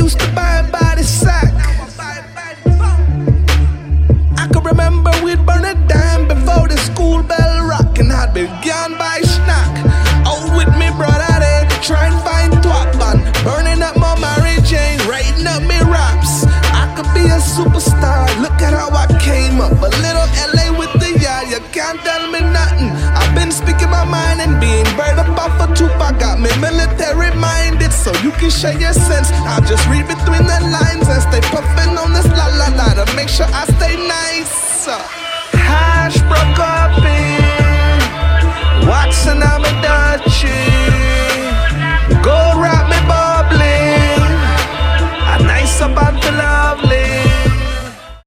used to buy a body sack. I can remember we'd burn a dime before the school bell rock, and I'd begun by snack. Out with me brother they try and find twat man, burning up my Mary Jane, writing up me raps. I could be a superstar, look at how I came up. A little LA with the yard, you can't tell me nothing. I've been speaking my mind and being burned up off a Tupac. Got me military minded so you can share your sense. I'll just read between the lines and stay puffing on this la la la to make sure I stay nice. Hash broke up in Watson, I'm a